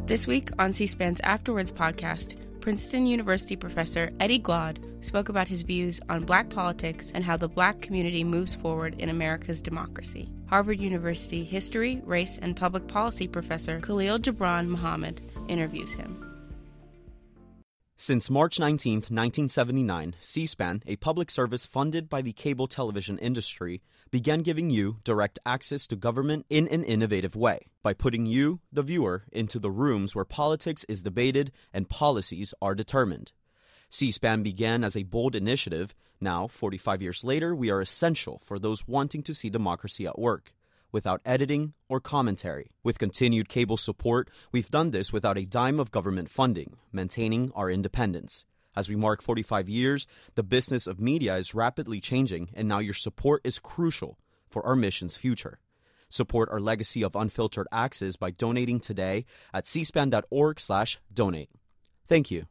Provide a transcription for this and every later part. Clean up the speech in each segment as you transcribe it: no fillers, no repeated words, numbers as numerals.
This week on C-SPAN's Afterwards podcast, Princeton University professor Eddie Glaude spoke about his views on Black politics and how the Black community moves forward in America's democracy. Harvard University history, race, and public policy professor Khalil Gibran Muhammad interviews him. Since March 19, 1979, C-SPAN, a public service funded by the cable television industry, began giving you direct access to government in an innovative way by putting you, the viewer, into the rooms where politics is debated and policies are determined. C-SPAN began as a bold initiative. Now, 45 years later, we are essential for those wanting to see democracy at work, without editing or commentary. With continued cable support, we've done this without a dime of government funding, maintaining our independence. As we mark 45 years, the business of media is rapidly changing, and now your support is crucial for our mission's future. Support our legacy of unfiltered access by donating today at cspan.org/donate. Thank you.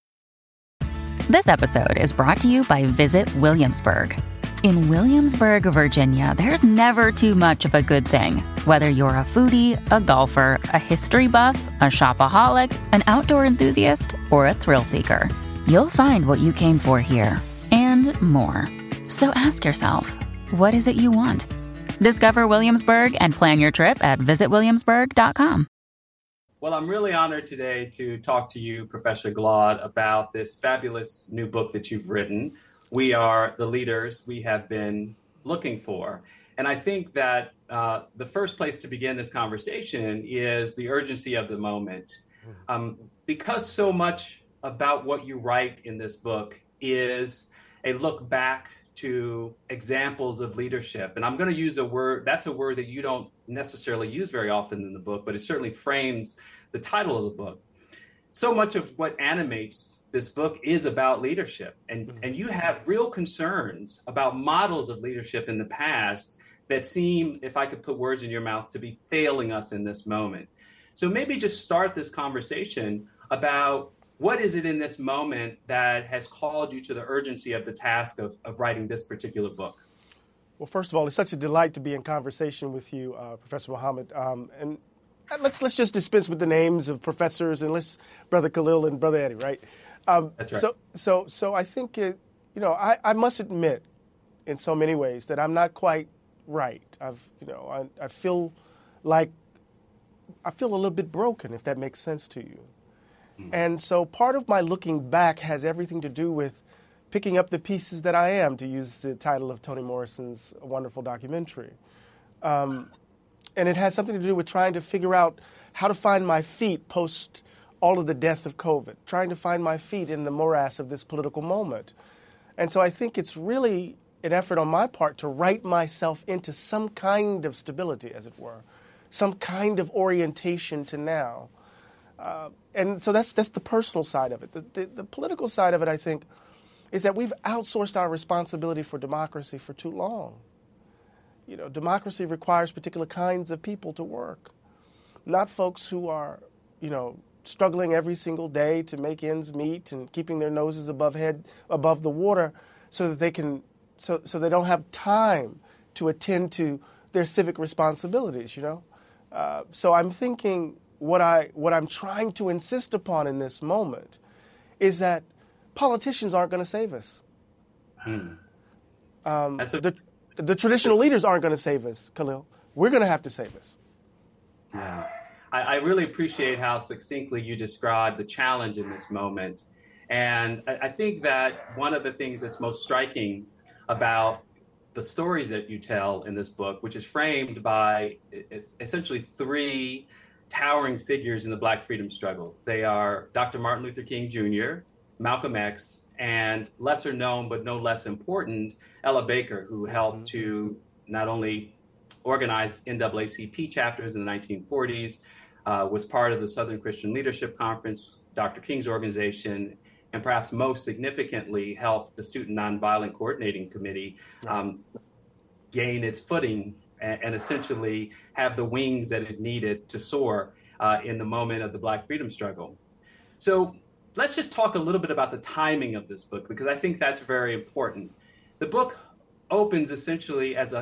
This episode is brought to you by Visit Williamsburg. In Williamsburg, Virginia, there's never too much of a good thing. Whether you're a foodie, a golfer, a history buff, a shopaholic, an outdoor enthusiast, or a thrill seeker, you'll find what you came for here and more. So ask yourself, what is it you want? Discover Williamsburg and plan your trip at visitwilliamsburg.com. Well, I'm really honored today to talk to you, Professor Glaude, about this fabulous new book that you've written. We are the leaders we have been looking for. And I think that the first place to begin this conversation is the urgency of the moment. Because so much about what you write in this book is a look back to examples of leadership. And I'm going to use a word, that's a word that you don't necessarily use very often in the book, but it certainly frames the title of the book. So much of what animates this book is about leadership. And you have real concerns about models of leadership in the past that seem, if I could put words in your mouth, to be failing us in this moment. So maybe just start this conversation about what is it in this moment that has called you to the urgency of the task of writing this particular book? Well, first of all, it's such a delight to be in conversation with you, Professor Muhammad. And let's just dispense with the names of professors and let's Brother Khalil and Brother Eddie, right? That's right. So I think I must admit, in so many ways, that I'm not quite right. I feel a little bit broken, if that makes sense to you. And so part of my looking back has everything to do with picking up the pieces that I am, to use the title of Toni Morrison's wonderful documentary. And it has something to do with trying to figure out how to find my feet post all of the death of COVID, trying to find my feet in the morass of this political moment. And so I think it's really an effort on my part to write myself into some kind of stability, as it were, some kind of orientation to now. And so that's the personal side of it. The political side of it, I think, is that we've outsourced our responsibility for democracy for too long. Democracy requires particular kinds of people to work, not folks who are, struggling every single day to make ends meet and keeping their noses above the water so that they can, so they don't have time to attend to their civic responsibilities, So I'm thinking what I'm trying to insist upon in this moment is that politicians aren't going to save us. The traditional leaders aren't going to save us, Khalil. We're going to have to save us. Yeah. I really appreciate how succinctly you describe the challenge in this moment. And I think that one of the things that's most striking about the stories that you tell in this book, which is framed by essentially three towering figures in the Black freedom struggle. They are Dr. Martin Luther King Jr., Malcolm X, and lesser known but no less important, Ella Baker, who helped to not only organize NAACP chapters in the 1940s, was part of the Southern Christian Leadership Conference, Dr. King's organization, and perhaps most significantly helped the Student Nonviolent Coordinating Committee gain its footing and essentially have the wings that it needed to soar in the moment of the Black freedom struggle. So let's just talk a little bit about the timing of this book, because I think that's very important. The book opens essentially as a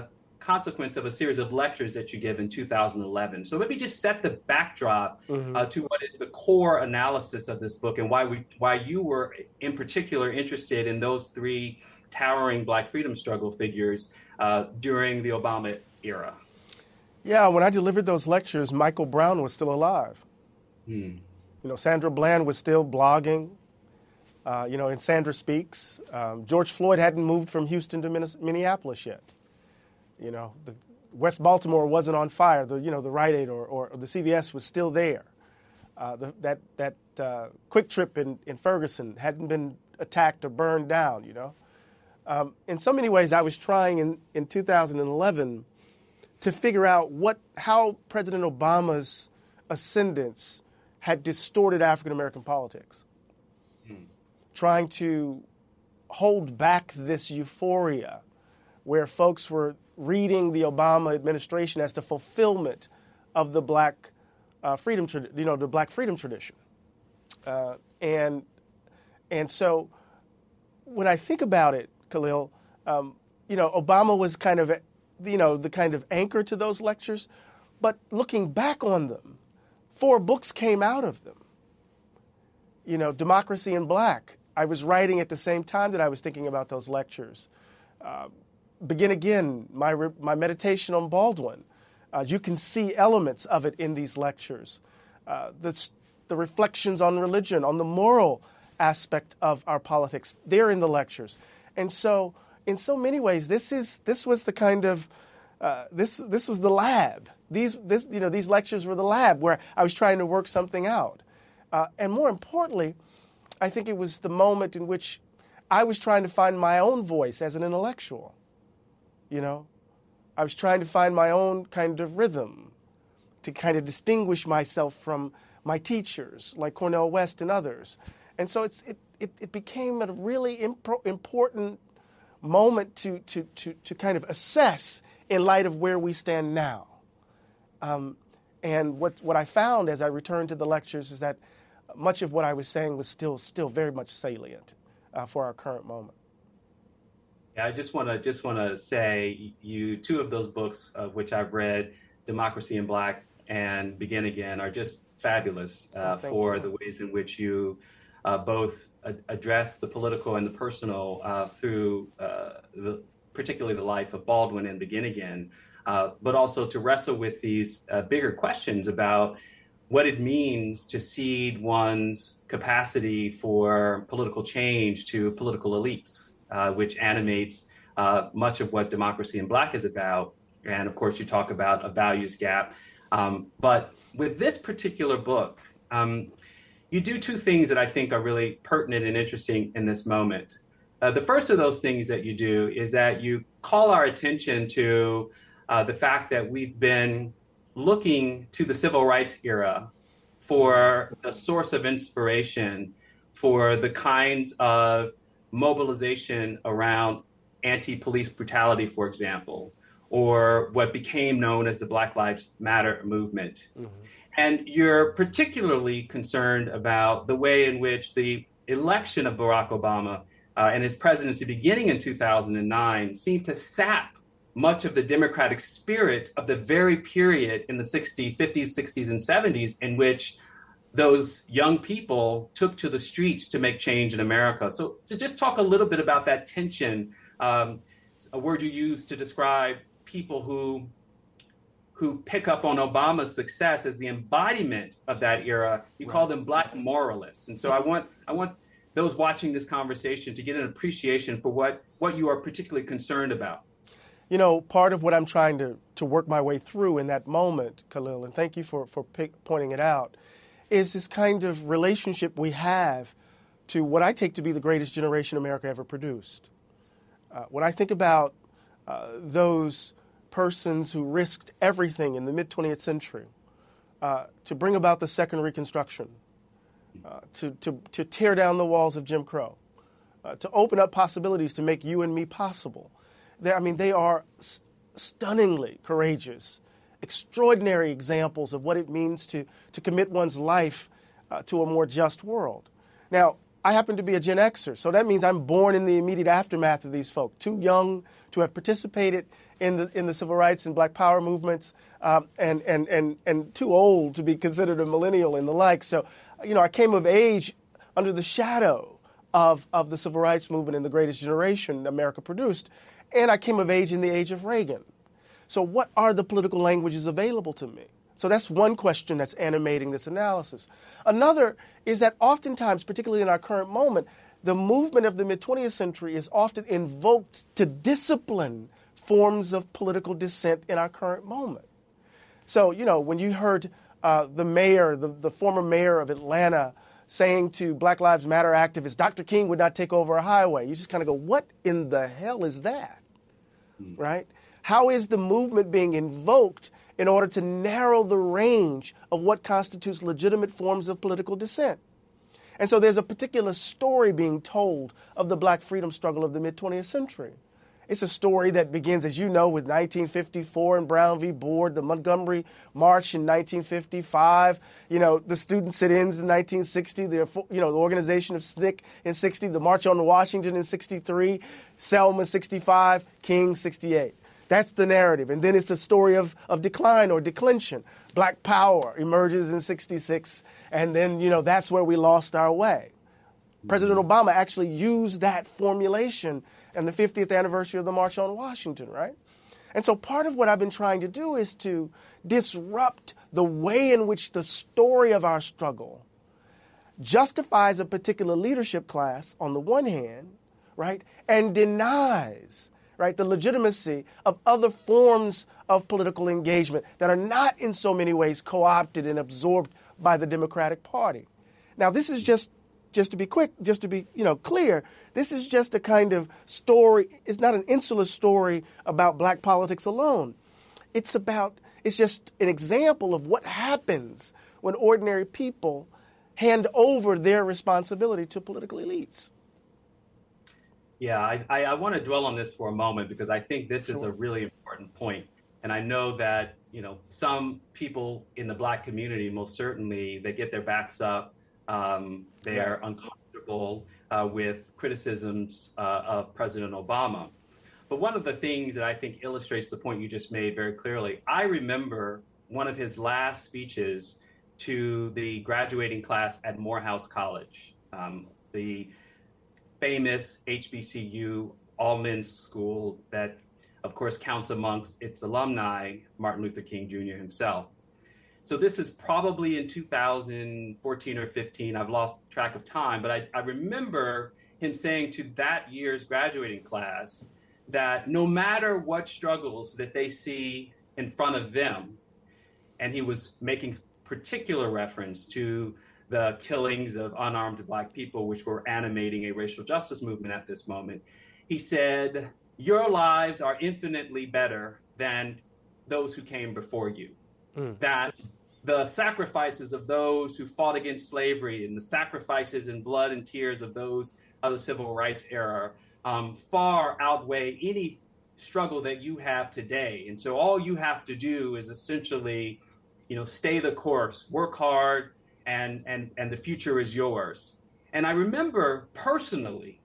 consequence of a series of lectures that you give in 2011. So maybe just set the backdrop to what is the core analysis of this book and why you were in particular interested in those three towering Black freedom struggle figures during the Obama era. Yeah, when I delivered those lectures, Michael Brown was still alive. You know, Sandra Bland was still blogging, in Sandra Speaks. George Floyd hadn't moved from Houston to Minneapolis yet. You know, West Baltimore wasn't on fire. The Rite Aid or the CVS was still there. That Quick Trip in Ferguson hadn't been attacked or burned down, In so many ways, I was trying in 2011 to figure out how President Obama's ascendance had distorted African-American politics, trying to hold back this euphoria where folks were reading the Obama administration as the fulfillment of the Black freedom tradition. And so when I think about it, Khalil, Obama was kind of, the kind of anchor to those lectures. But looking back on them, 4 books came out of them. Democracy in Black. I was writing at the same time that I was thinking about those lectures. Begin Again, my meditation on Baldwin. You can see elements of it in these lectures. The reflections on religion, on the moral aspect of our politics, they're in the lectures. And so, in so many ways, this was the kind of this was the lab. These lectures were the lab where I was trying to work something out. And more importantly, I think it was the moment in which I was trying to find my own voice as an intellectual. I was trying to find my own kind of rhythm to kind of distinguish myself from my teachers like Cornel West and others. And so it became a really important moment to kind of assess in light of where we stand now. And what I found as I returned to the lectures is that much of what I was saying was still very much salient for our current moment. Yeah, I just want to say two of those books, which I've read, Democracy in Black and Begin Again, are just fabulous for the ways in which you both address the political and the personal through particularly the life of Baldwin and Begin Again, but also to wrestle with these bigger questions about what it means to cede one's capacity for political change to political elites, which animates much of what Democracy in Black is about. And of course, you talk about a values gap. But with this particular book, you do 2 things that I think are really pertinent and interesting in this moment. The first of those things that you do is that you call our attention to the fact that we've been looking to the civil rights era for the source of inspiration for the kinds of mobilization around anti-police brutality, for example, or what became known as the Black Lives Matter movement. And you're particularly concerned about the way in which the election of Barack Obama and his presidency beginning in 2009 seemed to sap much of the democratic spirit of the very period in the 50s, 60s, and 70s in which those young people took to the streets to make change in America. So just talk a little bit about that tension, a word you use to describe people who pick up on Obama's success as the embodiment of that era. You call them Black moralists. And so I want those watching this conversation to get an appreciation for what you are particularly concerned about. Part of what I'm trying to work my way through in that moment, Khalil, and thank you for pointing it out, is this kind of relationship we have to what I take to be the greatest generation America ever produced. When I think about those persons who risked everything in the mid-20th century to bring about the Second Reconstruction, to tear down the walls of Jim Crow, to open up possibilities to make you and me possible. They are stunningly courageous, extraordinary examples of what it means to commit one's life to a more just world. Now, I happen to be a Gen Xer, so that means I'm born in the immediate aftermath of these folk, too young to have participated in the civil rights and Black Power movements, and too old to be considered a millennial and the like. So, I came of age under the shadow of the civil rights movement and the greatest generation America produced, and I came of age in the age of Reagan. So what are the political languages available to me? So that's one question that's animating this analysis. Another is that oftentimes, particularly in our current moment, the movement of the mid-20th century is often invoked to discipline forms of political dissent in our current moment. So, when you heard the mayor, the former mayor of Atlanta, saying to Black Lives Matter activists, Dr. King would not take over a highway, you just kind of go, what in the hell is that, right? How is the movement being invoked in order to narrow the range of what constitutes legitimate forms of political dissent? And so there's a particular story being told of the Black freedom struggle of the mid-20th century. It's a story that begins, as you know, with 1954 and Brown v. Board, the Montgomery March in 1955, the student sit-ins in 1960, the organization of SNCC in 60, the March on Washington in 63, Selma 65, King 68. That's the narrative. And then it's the story of decline or declension. Black Power emerges in 66, and then, that's where we lost our way. President Obama actually used that formulation in the 50th anniversary of the March on Washington, right? And so part of what I've been trying to do is to disrupt the way in which the story of our struggle justifies a particular leadership class on the one hand, right, and denies, right, the legitimacy of other forms of political engagement that are not in so many ways co-opted and absorbed by the Democratic Party. Now, this is just to be quick, just to be clear, this is just a kind of story. It's not an insular story about Black politics alone. It's just an example of what happens when ordinary people hand over their responsibility to political elites. Yeah, I want to dwell on this for a moment because I think this is a really important point. And I know that, some people in the Black community, most certainly, they get their backs up. They are uncomfortable with criticisms of President Obama. But one of the things that I think illustrates the point you just made very clearly, I remember one of his last speeches to the graduating class at Morehouse College, the famous HBCU all-men's school that, of course, counts amongst its alumni Martin Luther King Jr. himself. So this is probably in 2014 or 15. I've lost track of time, but I remember him saying to that year's graduating class that no matter what struggles that they see in front of them, and he was making particular reference to the killings of unarmed Black people, which were animating a racial justice movement at this moment, he said, your lives are infinitely better than those who came before you. That the sacrifices of those who fought against slavery and the sacrifices in blood and tears of those of the civil rights era far outweigh any struggle that you have today. And so all you have to do is essentially, stay the course, work hard, and the future is yours. And I remember personally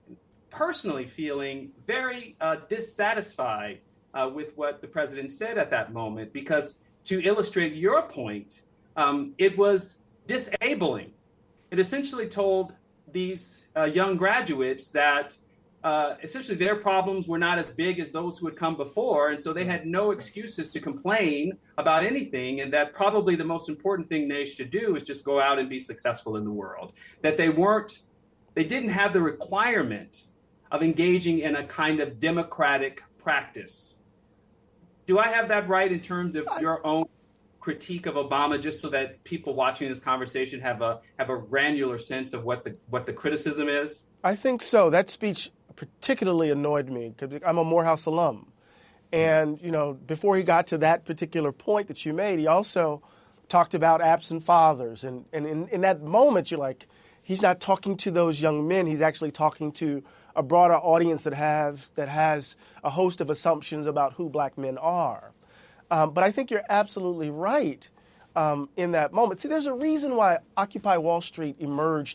feeling very dissatisfied with what the president said at that moment, because to illustrate your point, it was disabling. It essentially told these young graduates that essentially their problems were not as big as those who had come before. And so they had no excuses to complain about anything. And that probably the most important thing they should do is just go out and be successful in the world. That they didn't have the requirement of engaging in a kind of democratic practice. Do I have that right in terms of your own critique of Obama, just so that people watching this conversation have a granular sense of what the criticism is? I think so. That speech particularly annoyed me because I'm a Morehouse alum. And, before he got to that particular point that you made, he also talked about absent fathers. And in that moment, you're like, he's not talking to those young men. He's actually talking to a broader audience that has a host of assumptions about who Black men are. But I think you're absolutely right in that moment. See, there's a reason why Occupy Wall Street emerged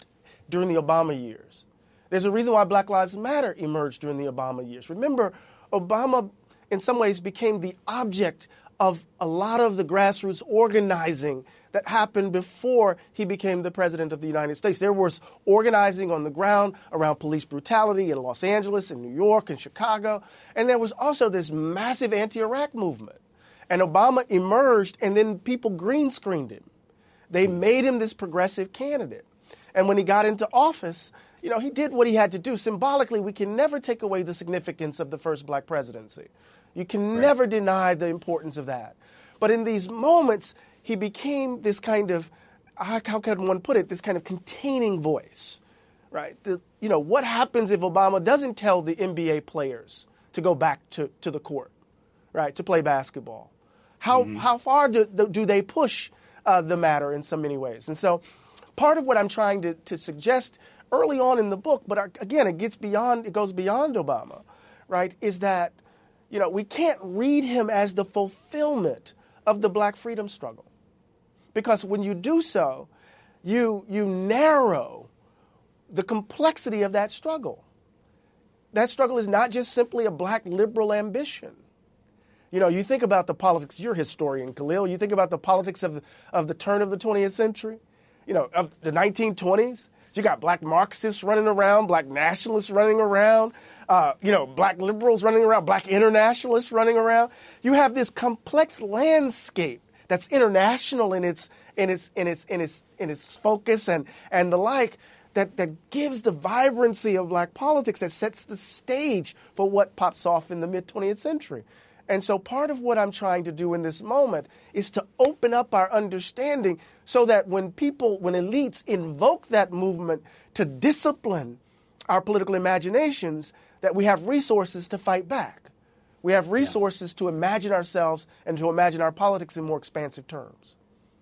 during the Obama years. There's a reason why Black Lives Matter emerged during the Obama years. Remember, Obama, in some ways, became the object of a lot of the grassroots organizing that happened before he became the president of the United States. There was organizing on the ground around police brutality in Los Angeles, in New York, and Chicago. And there was also this massive anti-Iraq movement. And Obama emerged, and then people green screened him. They made him this progressive candidate. And when he got into office, you know, he did what he had to do. Symbolically, we can never take away the significance of the first black presidency. You can never deny the importance of that. But in these moments, he became this kind of, how can one put it, this kind of containing voice, right? What happens if Obama doesn't tell the NBA players to go back to the court, right, to play basketball? How far do they push the matter in so many ways? And so part of what I'm trying to suggest early on in the book, but again, it goes beyond Obama, right, is that we can't read him as the fulfillment of the black freedom struggle. Because when you do so, you narrow the complexity of that struggle. That struggle is not just simply a black liberal ambition. You think about the politics, you're a historian, Khalil, you think about the politics of the turn of the 20th century, of the 1920s. You got black Marxists running around, black nationalists running around, black liberals running around, black internationalists running around. You have this complex landscape that's international in its focus and the like that gives the vibrancy of black politics, that sets the stage for what pops off in the mid-20th century. And so part of what I'm trying to do in this moment is to open up our understanding so that when elites invoke that movement to discipline our political imaginations, that we have resources to fight back. We have resources to imagine ourselves and to imagine our politics in more expansive terms.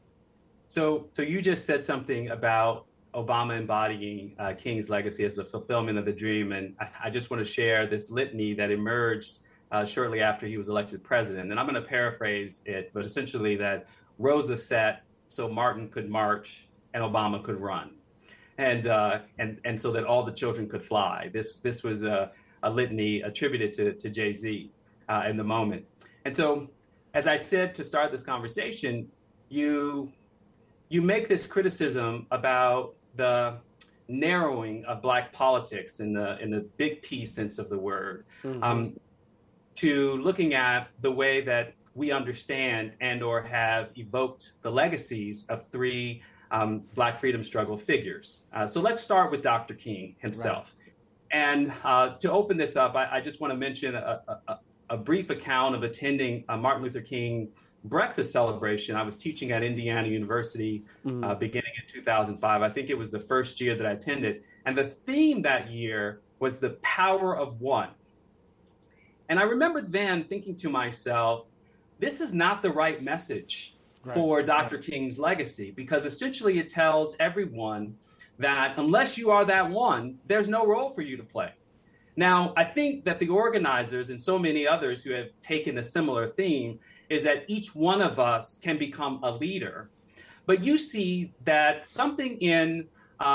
So you just said something about Obama embodying King's legacy as the fulfillment of the dream. And I just want to share this litany that emerged shortly after he was elected president. And I'm going to paraphrase it, but essentially that Rosa sat so Martin could march and Obama could run. And so that all the children could fly. This was a litany attributed to Jay-Z in the moment. And so, as I said to start this conversation, you make this criticism about the narrowing of black politics in the big P sense of the word, to looking at the way that we understand and or have evoked the legacies of three black freedom struggle figures. So let's start with Dr. King himself. Right. And to open this up, I just want to mention a brief account of attending a Martin Luther King breakfast celebration. I was teaching at Indiana University beginning in 2005. I think it was the first year that I attended. And the theme that year was the power of one. And I remember then thinking to myself, this is not the right message for Dr. King's legacy, because essentially it tells everyone that unless you are that one, there's no role for you to play. Now, I think that the organizers and so many others who have taken a similar theme is that each one of us can become a leader. But you see that something in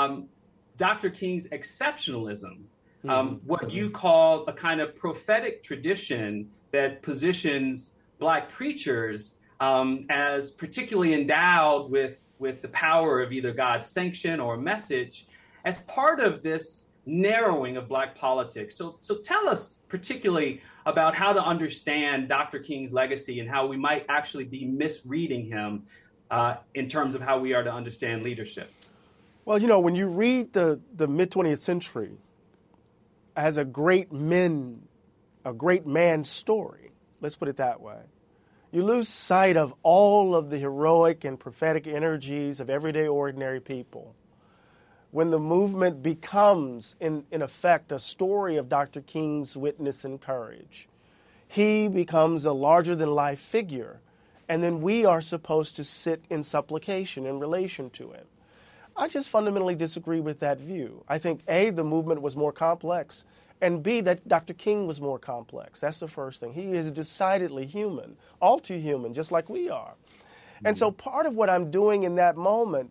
Dr. King's exceptionalism, what you call a kind of prophetic tradition that positions Black preachers as particularly endowed with the power of either God's sanction or message as part of this narrowing of Black politics. So tell us particularly about how to understand Dr. King's legacy and how we might actually be misreading him in terms of how we are to understand leadership. Well, when you read the mid-20th century as a great man's story, let's put it that way, you lose sight of all of the heroic and prophetic energies of everyday ordinary people. When the movement becomes, in effect, a story of Dr. King's witness and courage, he becomes a larger-than-life figure, and then we are supposed to sit in supplication in relation to him. I just fundamentally disagree with that view. I think, A, the movement was more complex, and B, that Dr. King was more complex. That's the first thing. He is decidedly human, all too human, just like we are. And so part of what I'm doing in that moment,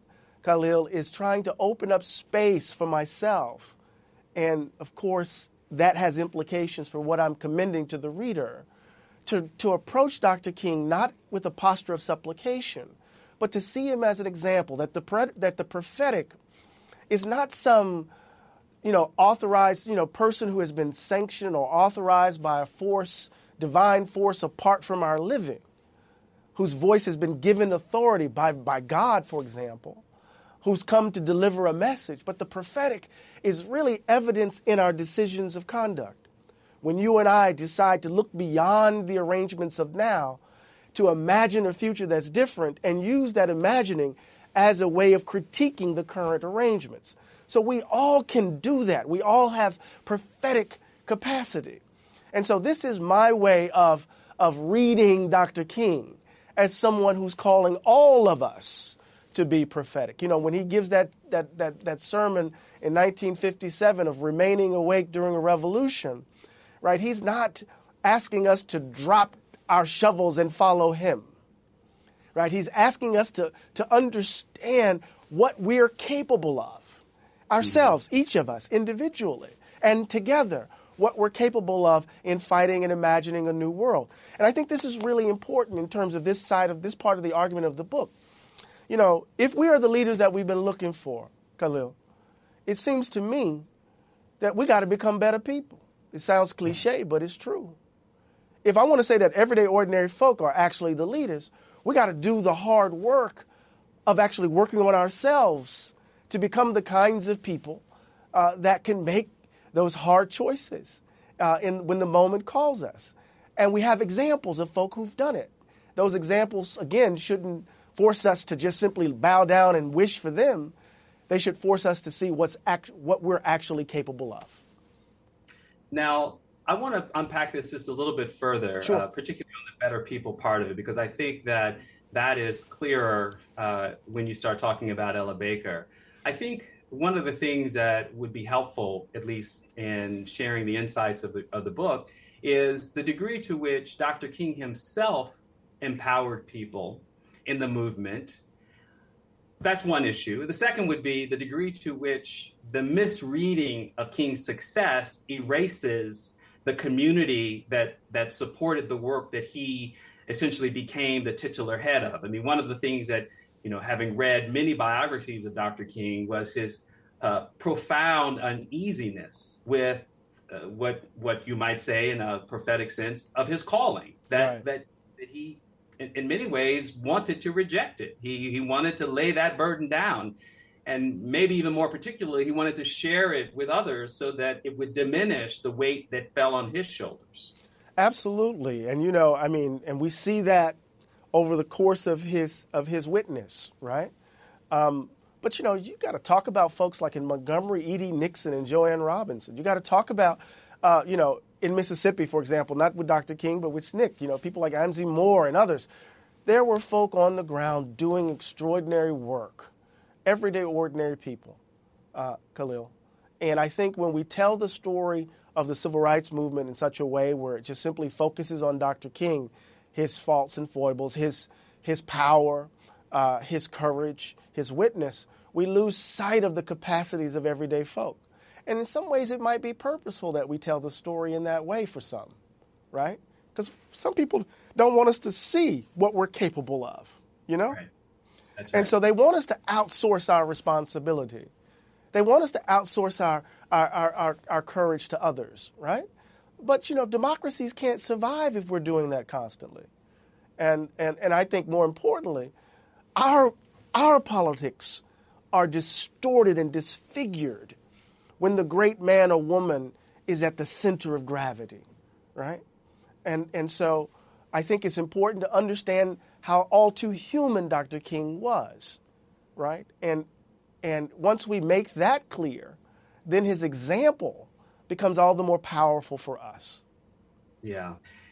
Khalil, is trying to open up space for myself. And of course, that has implications for what I'm commending to the reader. To approach Dr. King not with a posture of supplication, but to see him as an example that the prophetic is not some, authorized, person who has been sanctioned or authorized by a force, divine force apart from our living, whose voice has been given authority by God, for example, who's come to deliver a message. But the prophetic is really evidence in our decisions of conduct. When you and I decide to look beyond the arrangements of now, to imagine a future that's different and use that imagining as a way of critiquing the current arrangements. So we all can do that. We all have prophetic capacity. And so this is my way of reading Dr. King as someone who's calling all of us to be prophetic. When he gives that sermon in 1957 of remaining awake during a revolution, right? He's not asking us to drop our shovels and follow him, right? He's asking us to understand what we're capable of ourselves, each of us individually and together, what we're capable of in fighting and imagining a new world. And I think this is really important in terms of this part of the argument of the book. If we are the leaders that we've been looking for, Khalil, it seems to me that we got to become better people. It sounds cliche, but it's true. If I want to say that everyday ordinary folk are actually the leaders, we got to do the hard work of actually working on ourselves to become the kinds of people that can make those hard choices when the moment calls us. And we have examples of folk who've done it. Those examples, again, shouldn't force us to just simply bow down and wish for them. They should force us to see what we're actually capable of. Now, I want to unpack this just a little bit further, Sure. Particularly on the better people part of it, because I think that is clearer when you start talking about Ella Baker. I think one of the things that would be helpful, at least in sharing the insights of the book, is the degree to which Dr. King himself empowered people in the movement. That's one issue. The second would be the degree to which the misreading of King's success erases the community that supported the work that he essentially became the titular head of. I mean, one of the things that, having read many biographies of Dr. King was his profound uneasiness with what you might say in a prophetic sense of his calling, that he in many ways wanted to reject it. He wanted to lay that burden down. And maybe even more particularly, he wanted to share it with others so that it would diminish the weight that fell on his shoulders. Absolutely. And, and we see that over the course of his witness, right? But, you got to talk about folks like in Montgomery, E.D. Nixon and Joanne Robinson. You got to talk about, in Mississippi, for example, not with Dr. King, but with SNCC, people like Amzie Moore and others. There were folk on the ground doing extraordinary work, everyday ordinary people, Khalil. And I think when we tell the story of the civil rights movement in such a way where it just simply focuses on Dr. King, his faults and foibles, his power, his courage, his witness, we lose sight of the capacities of everyday folk. And in some ways, it might be purposeful that we tell the story in that way for some, right? Because some people don't want us to see what we're capable of, Right. That's right. And so they want us to outsource our responsibility. They want us to outsource our courage to others, right? But, democracies can't survive if we're doing that constantly. And I think more importantly, our politics are distorted and disfigured when the great man or woman is at the center of gravity, right? And so I think it's important to understand how all too human Dr. King was, right? And once we make that clear, then his example becomes all the more powerful for us. Yeah.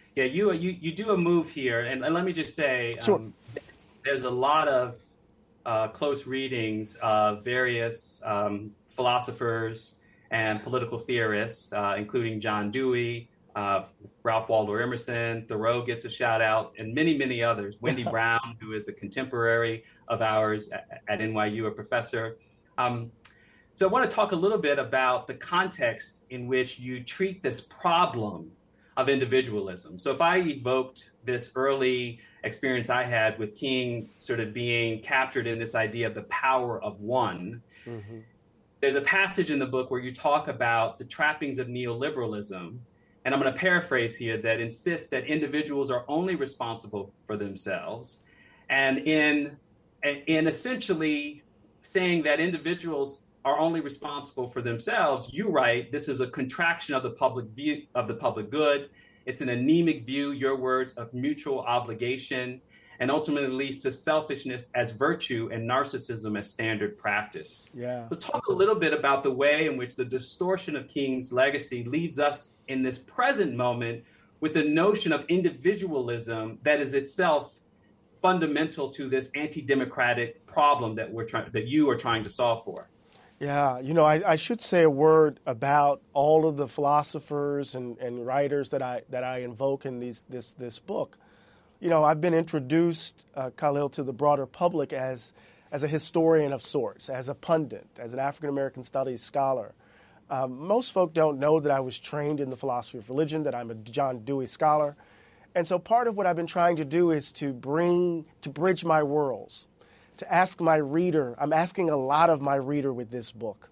You do a move here, and let me just say, Sure. There's a lot of close readings of various philosophers and political theorists, including John Dewey, Ralph Waldo Emerson, Thoreau gets a shout out, and many, many others. Wendy Brown, who is a contemporary of ours at NYU, a professor. So I want to talk a little bit about the context in which you treat this problem of individualism. So if I evoked this early experience I had with King sort of being captured in this idea of the power of one, there's a passage in the book where you talk about the trappings of neoliberalism, and I'm going to paraphrase here, that insists that individuals are only responsible for themselves. And in essentially saying that individuals are only responsible for themselves, you write, this is a contraction of the public view of the public good. It's an anemic view, your words, of mutual obligation, and ultimately leads to selfishness as virtue and narcissism as standard practice. Yeah. So talk a little bit about the way in which the distortion of King's legacy leaves us in this present moment with a notion of individualism that is itself fundamental to this anti-democratic problem that you are trying to solve for. Yeah, I should say a word about all of the philosophers and writers that I invoke in this book. I've been introduced, Khalil, to the broader public as a historian of sorts, as a pundit, as an African-American studies scholar. Most folk don't know that I was trained in the philosophy of religion, that I'm a John Dewey scholar. And so part of what I've been trying to do is to bridge my worlds, to ask my reader, I'm asking a lot of my reader with this book,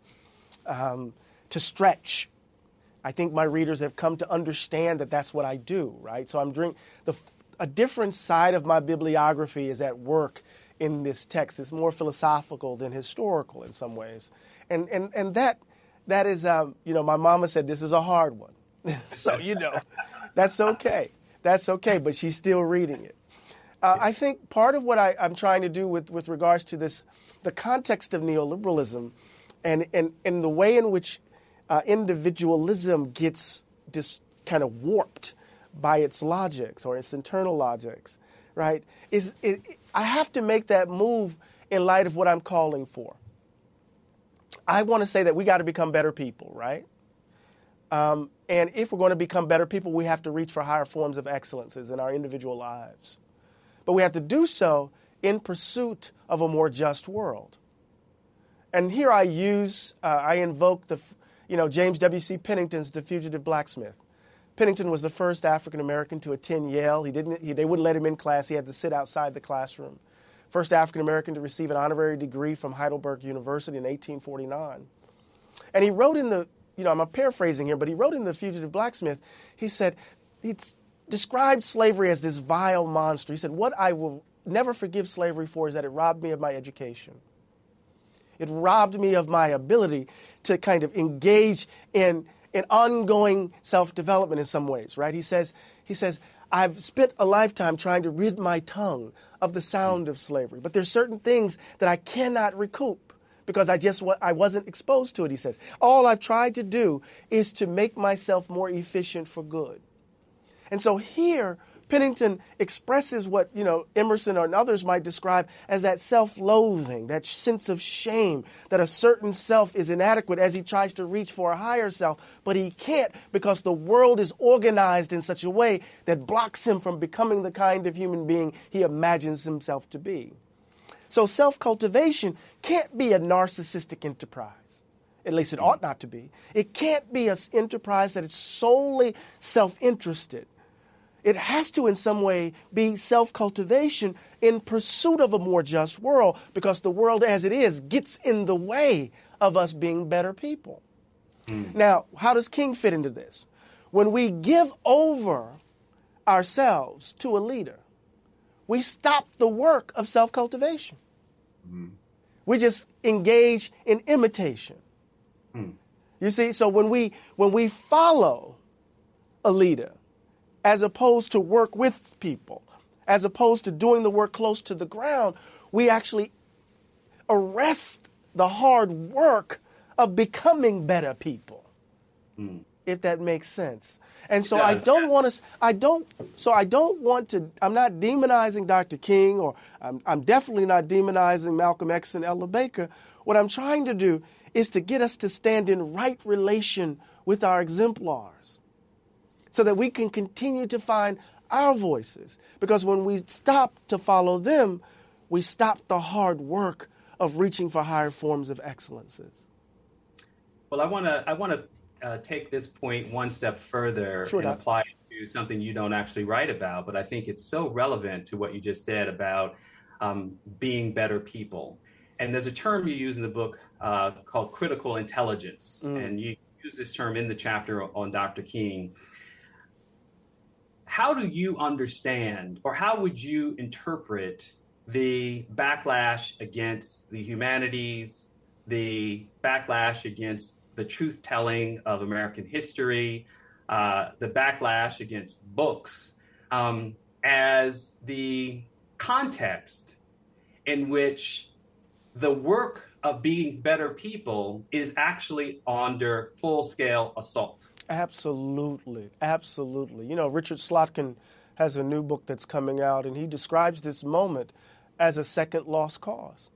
to stretch. I think my readers have come to understand that that's what I do, right? So a different side of my bibliography is at work in this text. It's more philosophical than historical in some ways. And that is, my mama said this is a hard one. So, that's okay. That's okay, but she's still reading it. I think part of what I'm trying to do with regards to this, the context of neoliberalism and the way in which individualism gets just kind of warped by its logics or its internal logics, right, I have to make that move in light of what I'm calling for. I want to say that we got to become better people, right? And if we're going to become better people, we have to reach for higher forms of excellences in our individual lives. But we have to do so in pursuit of a more just world. And here I invoke James W.C. Pennington's The Fugitive Blacksmith. Pennington was the first African-American to attend Yale. They wouldn't let him in class. He had to sit outside the classroom. First African-American to receive an honorary degree from Heidelberg University in 1849. And he wrote I'm paraphrasing here, but he wrote in The Fugitive Blacksmith, he said, he described slavery as this vile monster. He said, what I will never forgive slavery for is that it robbed me of my education. It robbed me of my ability to kind of engage in ongoing self-development in some ways, right? He says, I've spent a lifetime trying to rid my tongue of the sound of slavery, but there's certain things that I cannot recoup because I wasn't exposed to it, he says. All I've tried to do is to make myself more efficient for good. And so here, Pennington expresses what, Emerson and others might describe as that self-loathing, that sense of shame, that a certain self is inadequate as he tries to reach for a higher self, but he can't because the world is organized in such a way that blocks him from becoming the kind of human being he imagines himself to be. So self-cultivation can't be a narcissistic enterprise. At least it ought not to be. It can't be an enterprise that is solely self-interested. It has to, in some way, be self-cultivation in pursuit of a more just world because the world as it is gets in the way of us being better people. Now, how does King fit into this? When we give over ourselves to a leader, we stop the work of self-cultivation. We just engage in imitation. You see, so when we follow a leader, as opposed to work with people, as opposed to doing the work close to the ground, we actually arrest the hard work of becoming better people, if that makes sense. And so I'm not demonizing Dr. King, or I'm definitely not demonizing Malcolm X and Ella Baker. What I'm trying to do is to get us to stand in right relation with our exemplars, so that we can continue to find our voices. Because when we stop to follow them, we stop the hard work of reaching for higher forms of excellences. Well, I want to take this point one step further and apply it to something you don't actually write about, but I think it's so relevant to what you just said about being better people. And there's a term you use in the book called critical intelligence, and you use this term in the chapter on Dr. King. How do you understand, or how would you interpret the backlash against the humanities, the backlash against the truth-telling of American history, the backlash against books, as the context in which the work of being better people is actually under full-scale assault? Absolutely. Absolutely. You know, Richard Slotkin has a new book that's coming out, and he describes this moment as a second lost cause.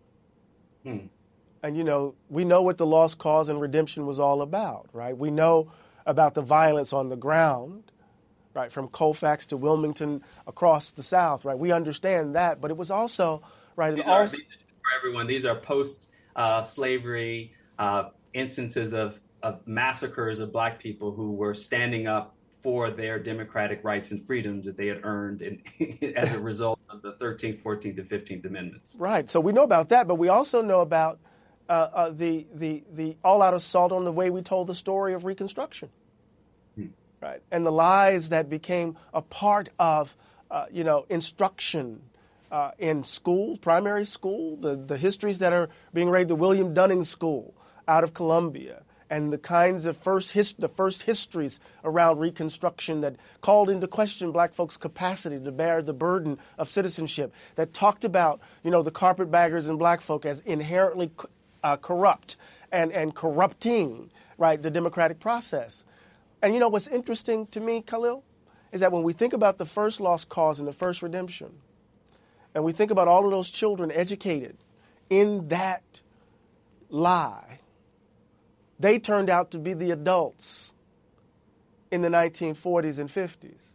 And, you know, we know what the lost cause and redemption was all about, right? We know about the violence on the ground, right, from Colfax to Wilmington across the South, right? We understand that, but it was also, right, for everyone, these are post-slavery instances of massacres of Black people who were standing up for their democratic rights and freedoms that they had earned as a result of the 13th, 14th, and 15th Amendments. Right. So we know about that, but we also know about the all-out assault on the way we told the story of Reconstruction, right? And the lies that became a part of, instruction in school, primary school, the histories that are being read, the William Dunning School out of Columbia, and the kinds of the first histories around Reconstruction that called into question Black folks' capacity to bear the burden of citizenship, that talked about, the carpetbaggers and Black folk as inherently corrupt and corrupting, right, the democratic process. And what's interesting to me, Khalil, is that when we think about the first lost cause and the first redemption, and we think about all of those children educated in that lie, they turned out to be the adults in the 1940s and 50s.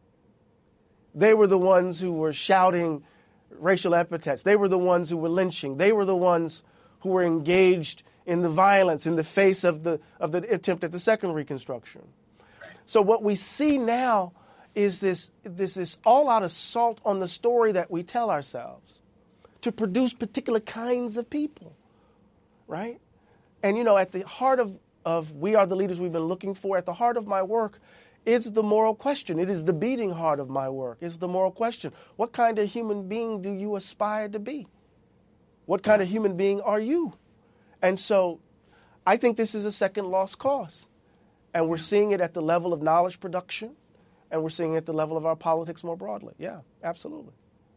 They were the ones who were shouting racial epithets. They were the ones who were lynching. They were the ones who were engaged in the violence in the face of the attempt at the second Reconstruction. So what we see now is this all-out assault on the story that we tell ourselves to produce particular kinds of people, right? And, at the heart of We Are the Leaders We've Been Looking For, at the heart of my work is the moral question. It is the beating heart of my work. It's the moral question. What kind of human being do you aspire to be? What kind of human being are you? And so I think this is a second lost cause. And we're seeing it at the level of knowledge production, and we're seeing it at the level of our politics more broadly. Yeah, absolutely.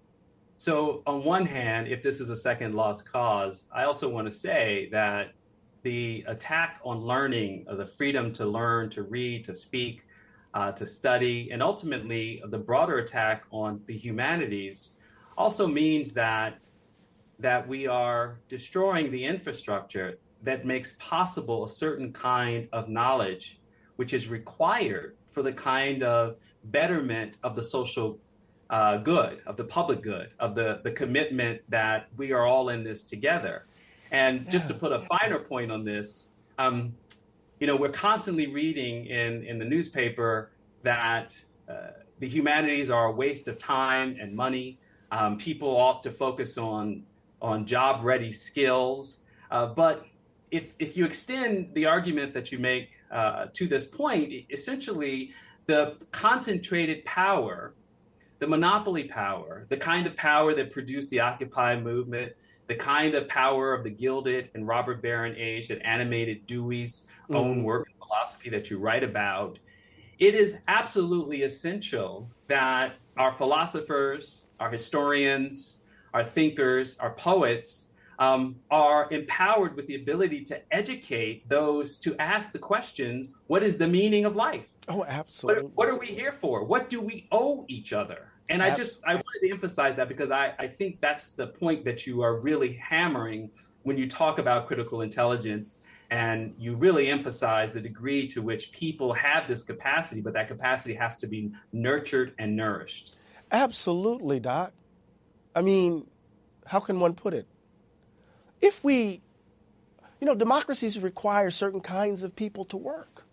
So on one hand, if this is a second lost cause, I also want to say that the attack on learning, the freedom to learn, to read, to speak, to study, and ultimately the broader attack on the humanities also means that we are destroying the infrastructure that makes possible a certain kind of knowledge, which is required for the kind of betterment of the social good, of the public good, of the commitment that we are all in this together. And just to put a finer point on this, we're constantly reading in the newspaper that the humanities are a waste of time and money. People ought to focus on job-ready skills. But if you extend the argument that you make to this point, essentially the concentrated power, the monopoly power, the kind of power that produced the Occupy movement, the kind of power of the Gilded and Robert Barron age that animated Dewey's own work and philosophy that you write about, it is absolutely essential that our philosophers, our historians, our thinkers, our poets are empowered with the ability to educate those to ask the questions, what is the meaning of life? Oh, absolutely. What are we here for? What do we owe each other? And I wanted to emphasize that because I think that's the point that you are really hammering when you talk about critical intelligence And you really emphasize the degree to which people have this capacity, but that capacity has to be nurtured and nourished. Absolutely, Doc. I mean, how can one put it? If we, democracies require certain kinds of people to work.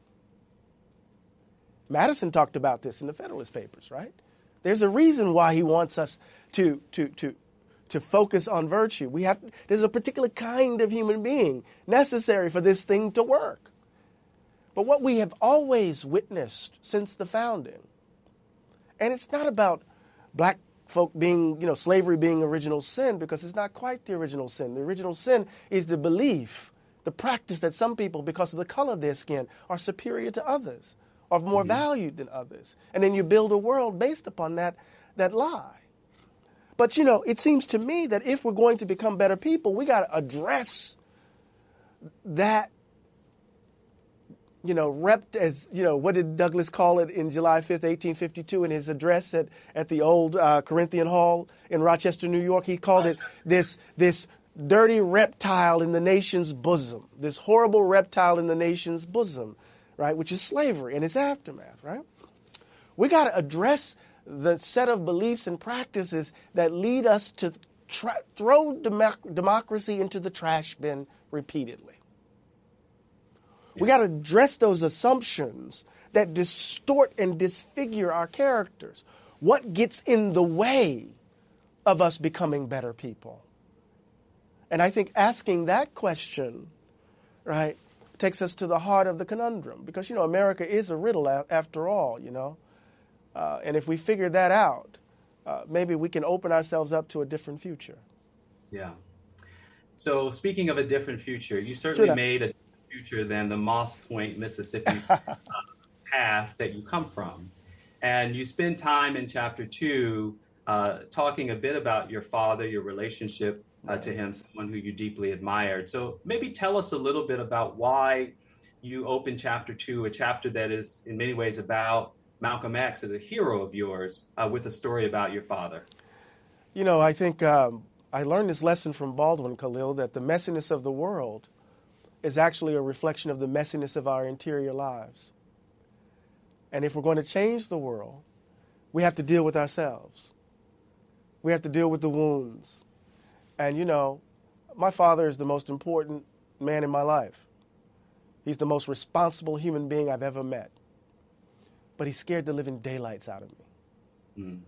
Madison talked about this in the Federalist Papers, right? There's a reason why he wants us to focus on virtue. There's a particular kind of human being necessary for this thing to work. But what we have always witnessed since the founding, and it's not about black folk being, slavery being original sin, because it's not quite the original sin. The original sin is the belief, the practice that some people, because of the color of their skin, are superior to others, are more valued than others. And then you build a world based upon that lie. But, it seems to me that if we're going to become better people, we got to address that, what did Douglass call it in July 5th, 1852, in his address at the old Corinthian Hall in Rochester, New York? He called it this dirty reptile in the nation's bosom, this horrible reptile in the nation's bosom, right, which is slavery and its aftermath, right? We got to address the set of beliefs and practices that lead us to throw democracy into the trash bin repeatedly. We got to address those assumptions that distort and disfigure our characters. What gets in the way of us becoming better people? And I think asking that question, right, takes us to the heart of the conundrum. Because, America is a riddle after all, and if we figure that out, maybe we can open ourselves up to a different future. Yeah. So speaking of a different future, you certainly made a future than the Moss Point, Mississippi past that you come from. And you spend time in chapter 2 talking a bit about your father, your relationship to him, someone who you deeply admired. So maybe tell us a little bit about why you open chapter 2, a chapter that is in many ways about Malcolm X as a hero of yours, with a story about your father. I think I learned this lesson from Baldwin, Khalil, that the messiness of the world is actually a reflection of the messiness of our interior lives. And if we're going to change the world, we have to deal with ourselves. We have to deal with the wounds. And, my father is the most important man in my life. He's the most responsible human being I've ever met. But he scared the living daylights out of me.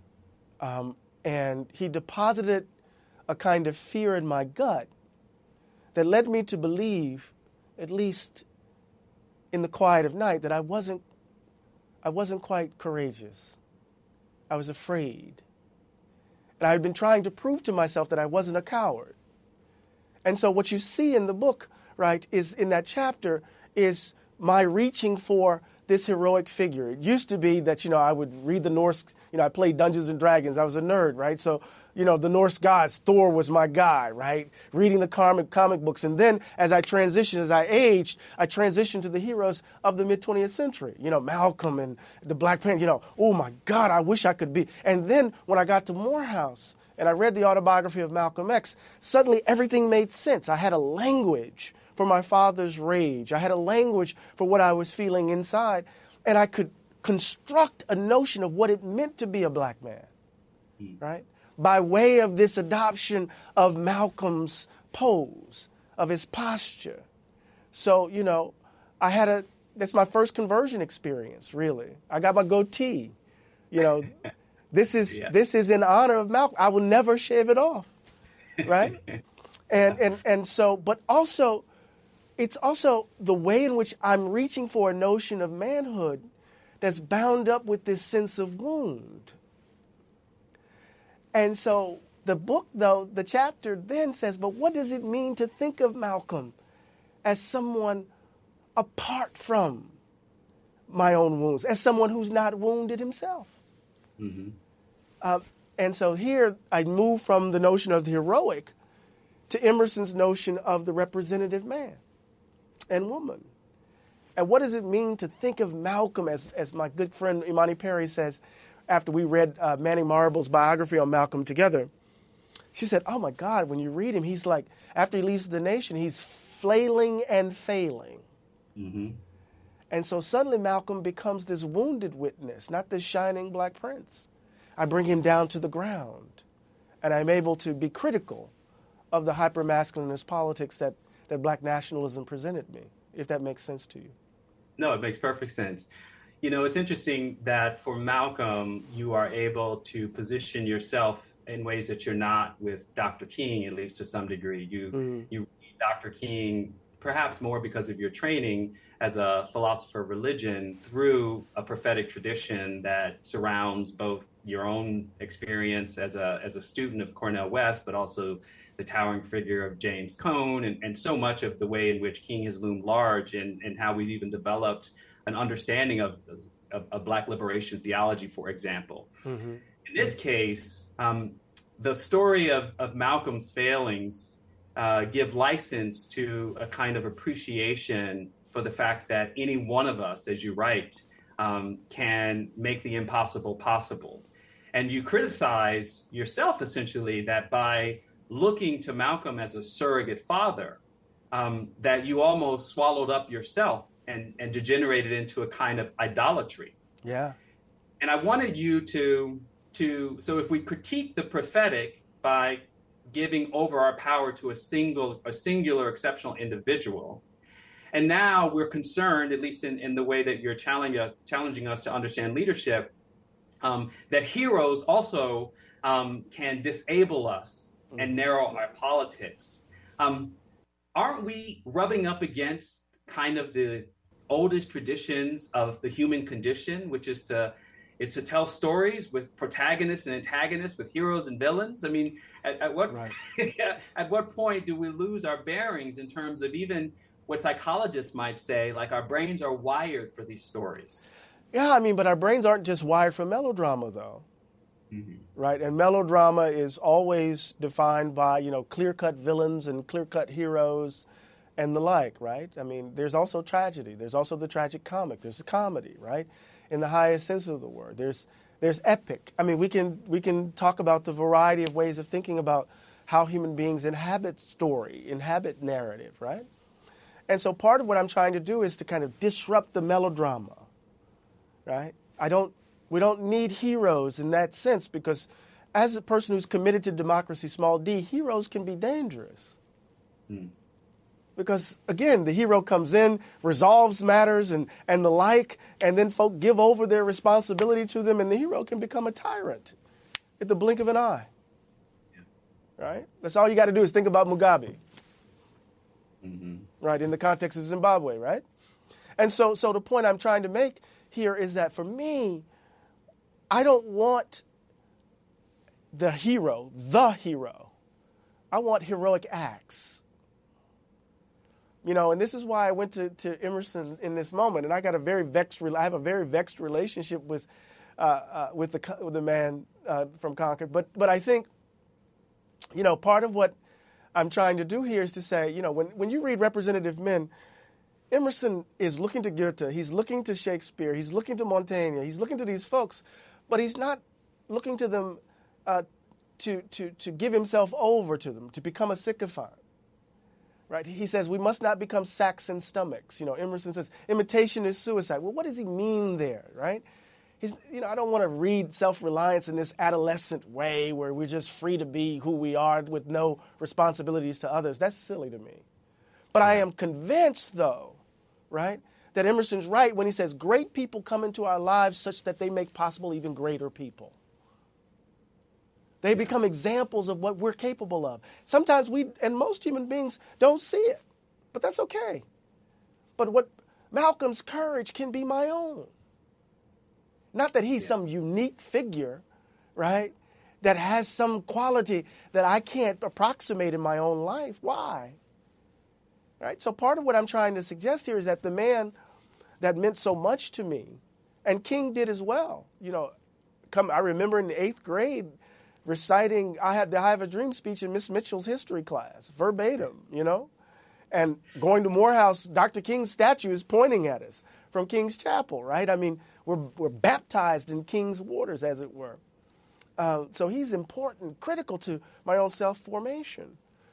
And he deposited a kind of fear in my gut that led me to believe, at least in the quiet of night, that I wasn't quite courageous. I was afraid. And I had been trying to prove to myself that I wasn't a coward. And so what you see in the book, right, is in that chapter is my reaching for this heroic figure. It used to be that, I would read the Norse, I played Dungeons and Dragons. I was a nerd, right? So, the Norse gods, Thor was my guy, right? Reading the comic books. And then as I aged, I transitioned to the heroes of the mid-20th century. Malcolm and the Black Panther, oh my God, I wish I could be. And then when I got to Morehouse and I read the autobiography of Malcolm X, suddenly everything made sense. I had a language for my father's rage. I had a language for what I was feeling inside, and I could construct a notion of what it meant to be a black man, right? By way of this adoption of Malcolm's pose, of his posture. So, that's my first conversion experience, really. I got my goatee. This is in honor of Malcolm. I will never shave it off, right? and so, but also, it's also the way in which I'm reaching for a notion of manhood that's bound up with this sense of wound. And so the book, though, the chapter then says, but what does it mean to think of Malcolm as someone apart from my own wounds, as someone who's not wounded himself? And so here I move from the notion of the heroic to Emerson's notion of the representative man and woman. And what does it mean to think of Malcolm, as my good friend Imani Perry says, after we read Manning Marble's biography on Malcolm together? She said, oh my God, when you read him, he's like, after he leaves the nation, he's flailing and failing. Mm-hmm. And so suddenly Malcolm becomes this wounded witness, not this shining black prince. I bring him down to the ground, and I'm able to be critical of the hyper-masculinist politics that black nationalism presented me, if that makes sense to you. No, it makes perfect sense. You know, it's interesting that for Malcolm, you are able to position yourself in ways that you're not with Dr. King, at least to some degree. You read Dr. King perhaps more because of your training as a philosopher of religion through a prophetic tradition that surrounds both your own experience as a student of Cornel West, but also the towering figure of James Cone, and so much of the way in which King has loomed large and how we've even developed an understanding of Black liberation theology, for example. Mm-hmm. In this case, the story of Malcolm's failings give license to a kind of appreciation for the fact that any one of us, as you write, can make the impossible possible. And you criticize yourself, essentially, that by looking to Malcolm as a surrogate father, that you almost swallowed up yourself and degenerated into a kind of idolatry. Yeah. And I wanted you to so if we critique the prophetic by giving over our power to a singular exceptional individual, and now we're concerned, at least in the way that you're challenging us to understand leadership, that heroes also can disable us and narrow our politics. Aren't we rubbing up against kind of the oldest traditions of the human condition, which is to tell stories with protagonists and antagonists, with heroes and villains? I mean, at what at what point do we lose our bearings in terms of even what psychologists might say, like our brains are wired for these stories? Yeah, I mean, but our brains aren't just wired for melodrama, though. Mm-hmm. Right? And melodrama is always defined by, clear-cut villains and clear-cut heroes and the like, right? I mean, there's also tragedy. There's also the tragic comic. There's the comedy, right? In the highest sense of the word. There's epic. I mean, we can talk about the variety of ways of thinking about how human beings inhabit story, inhabit narrative, right? And so part of what I'm trying to do is to kind of disrupt the melodrama, right? We don't need heroes in that sense, because as a person who's committed to democracy, small d, heroes can be dangerous. Because, again, the hero comes in, resolves matters and the like, and then folk give over their responsibility to them, and the hero can become a tyrant at the blink of an eye. Yeah. Right? That's all you got to do is think about Mugabe. Mm-hmm. Right, in the context of Zimbabwe, right? And so the point I'm trying to make here is that for me, I don't want the hero. I want heroic acts. And this is why I went to Emerson in this moment, and I have a very vexed relationship with the man from Concord. But I think, part of what I'm trying to do here is to say, when you read Representative Men, Emerson is looking to Goethe, he's looking to Shakespeare, he's looking to Montaigne, he's looking to these folks, but he's not looking to them to give himself over to them, to become a sycophant. Right? He says we must not become sacks and stomachs. Emerson says imitation is suicide. Well, what does he mean there, right? I don't want to read self-reliance in this adolescent way where we're just free to be who we are with no responsibilities to others. That's silly to me. But I am convinced, though, right, that Emerson's right when he says great people come into our lives such that they make possible even greater people. They become examples of what we're capable of. Sometimes we, and most human beings, don't see it, but that's okay. But what Malcolm's courage can be my own. Not that he's some unique figure, right, that has some quality that I can't approximate in my own life. Why? Right? So part of what I'm trying to suggest here is that the man that meant so much to me, and King did as well. I remember in the 8th grade, reciting I Have a Dream speech in Miss Mitchell's history class, verbatim, and going to Morehouse, Dr. King's statue is pointing at us from King's Chapel, right? I mean, we're baptized in King's waters, as it were. So he's important, critical to my own self-formation.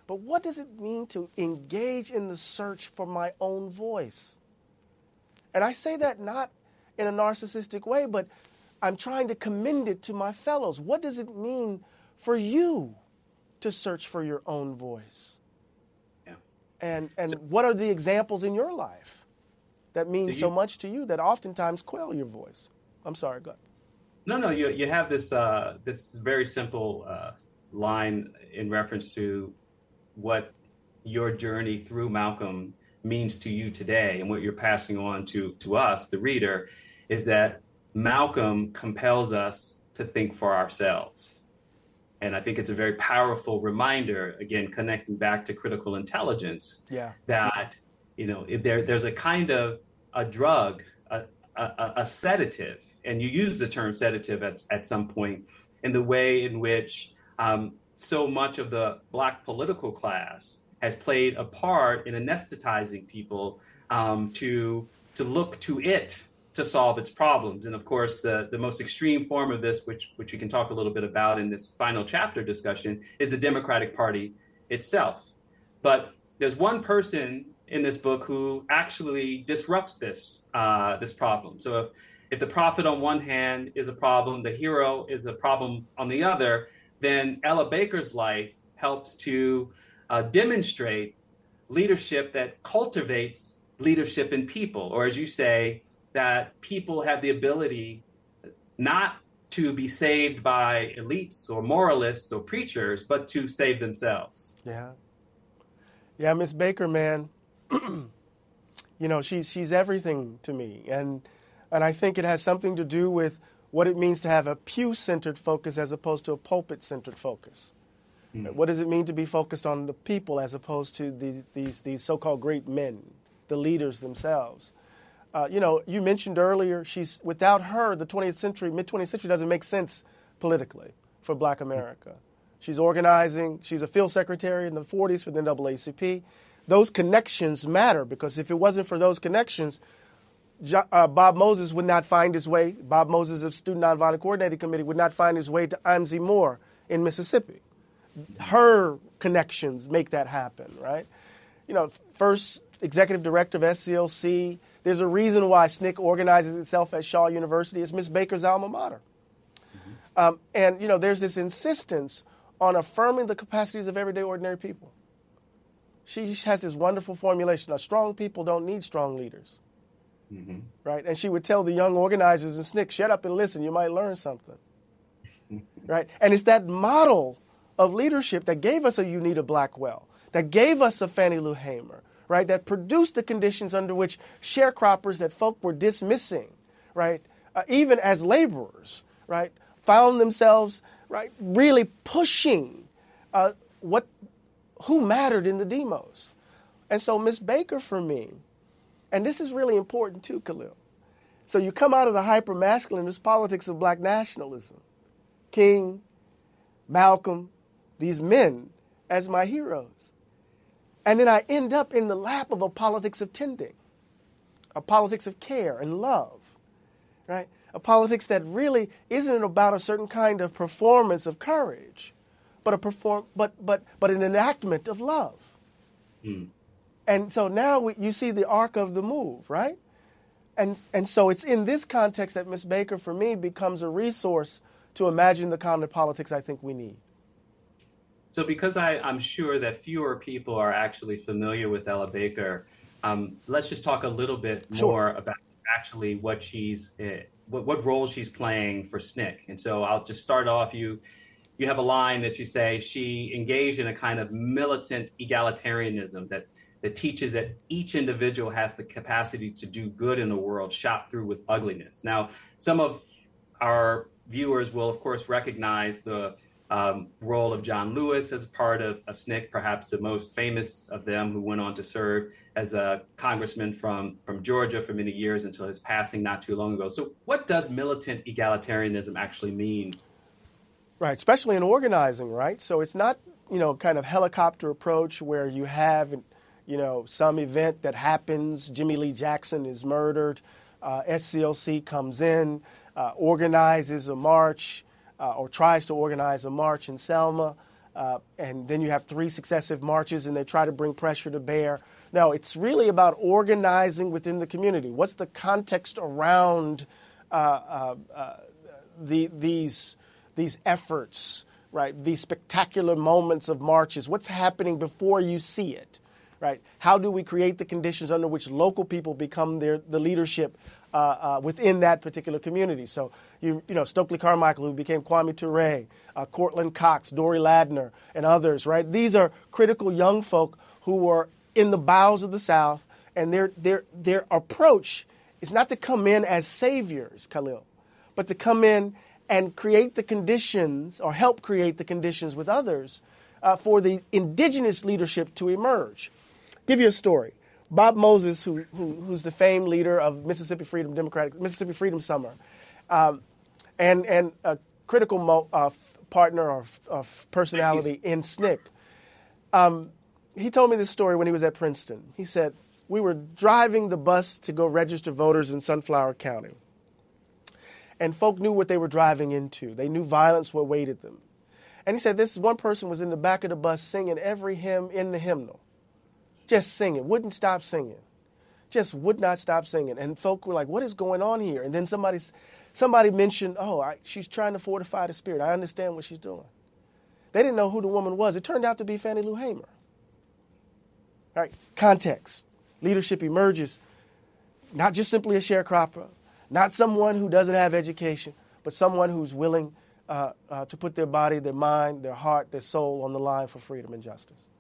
But what does it mean to engage in the search for my own voice? And I say that not in a narcissistic way, but I'm trying to commend it to my fellows. What does it mean for you to search for your own voice? Yeah. And what are the examples in your life that mean so much to you that oftentimes quell your voice? I'm sorry, go ahead. No, you have this this very simple line in reference to what your journey through Malcolm means to you today, and what you're passing on to us, the reader, is that Malcolm compels us to think for ourselves. And I think it's a very powerful reminder, again, connecting back to critical intelligence, that, if there's a kind of a drug, a sedative, and you use the term sedative at some point, in the way in which so much of the Black political class has played a part in anesthetizing people to look to it to solve its problems. And of course, the most extreme form of this, which we can talk a little bit about in this final chapter discussion, is the Democratic Party itself. But there's one person in this book who actually disrupts this problem. So if the prophet on one hand is a problem, the hero is a problem on the other, then Ella Baker's life helps to demonstrate leadership that cultivates leadership in people, or as you say, that people have the ability not to be saved by elites or moralists or preachers, but to save themselves. Yeah, Miss Baker, man, she's everything to me. And I think it has something to do with what it means to have a pew-centered focus as opposed to a pulpit-centered focus. What does it mean to be focused on the people as opposed to these so-called great men, the leaders themselves? You mentioned earlier, without her, the 20th century, mid-20th century doesn't make sense politically for Black America. She's organizing. She's a field secretary in the 40s for the NAACP. Those connections matter, because if it wasn't for those connections, Bob Moses would not find his way. Bob Moses of Student Nonviolent Coordinating Committee would not find his way to Amzie Moore in Mississippi. Her connections make that happen, right? First executive director of SCLC. There's a reason why SNCC organizes itself at Shaw University. It's Miss Baker's alma mater. And there's this insistence on affirming the capacities of everyday ordinary people. She has this wonderful formulation. Strong people don't need strong leaders. Right? And she would tell the young organizers in SNCC, shut up and listen, you might learn something. Right? And it's that model of leadership that gave us a Unita Blackwell, that gave us a Fannie Lou Hamer, right? That produced the conditions under which sharecroppers that folk were dismissing, right? Even as laborers, right? Found themselves, right? Really pushing who mattered in the demos. And so Miss Baker, for me, and this is really important too, Khalil. So you come out of the hyper-masculinist politics of Black nationalism. King, Malcolm, these men as my heroes. And then I end up in the lap of a politics of tending, a politics of care and love, right? A politics that really isn't about a certain kind of performance of courage, but an enactment of love. And so now you see the arc of the move, right? And so it's in this context that Miss Baker, for me, becomes a resource to imagine the kind of politics I think we need. So because I'm sure that fewer people are actually familiar with Ella Baker, let's just talk a little bit more about actually what what role she's playing for SNCC. And so I'll just start off. You have a line that you say she engaged in a kind of militant egalitarianism that teaches that each individual has the capacity to do good in the world shot through with ugliness. Now, some of our viewers will, of course, recognize the role of John Lewis as a part of SNCC, perhaps the most famous of them, who went on to serve as a congressman from Georgia for many years until his passing not too long ago. So what does militant egalitarianism actually mean? Right, especially in organizing, right? So it's not, kind of helicopter approach where you have, some event that happens, Jimmy Lee Jackson is murdered, SCLC comes in, organizes a march, or tries to organize a march in Selma, and then you have 3 successive marches, and they try to bring pressure to bear. No, it's really about organizing within the community. What's the context around these efforts, right? These spectacular moments of marches. What's happening before you see it, right? How do we create the conditions under which local people become the leadership within that particular community? So you know Stokely Carmichael, who became Kwame Ture, Cortland Cox, Dory Ladner, and others, right? These are critical young folk who were in the bowels of the South, and their approach is not to come in as saviors, Khalil, but to come in and create the conditions or help create the conditions with others for the indigenous leadership to emerge. Give you a story. Bob Moses, who's the famed leader of Mississippi Freedom Summer, and a critical partner or personality in SNCC. He told me this story when he was at Princeton. He said, we were driving the bus to go register voters in Sunflower County. And folk knew what they were driving into. They knew violence awaited them. And he said this one person was in the back of the bus singing every hymn in the hymnal. Just singing, wouldn't stop singing. Just would not stop singing. And folk were like, what is going on here? And then somebody mentioned, she's trying to fortify the spirit. I understand what she's doing. They didn't know who the woman was. It turned out to be Fannie Lou Hamer. All right, context. Leadership emerges, not just simply a sharecropper, not someone who doesn't have education, but someone who's willing to put their body, their mind, their heart, their soul on the line for freedom and justice.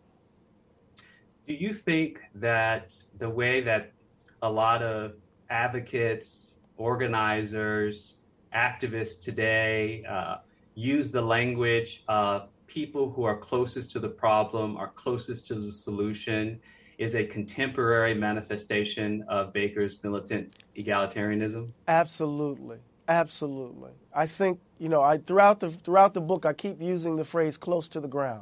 Do you think that the way that a lot of advocates, organizers, activists today use the language of people who are closest to the problem, are closest to the solution, is a contemporary manifestation of Baker's militant egalitarianism? Absolutely. Absolutely. I think, throughout the book, I keep using the phrase close to the ground,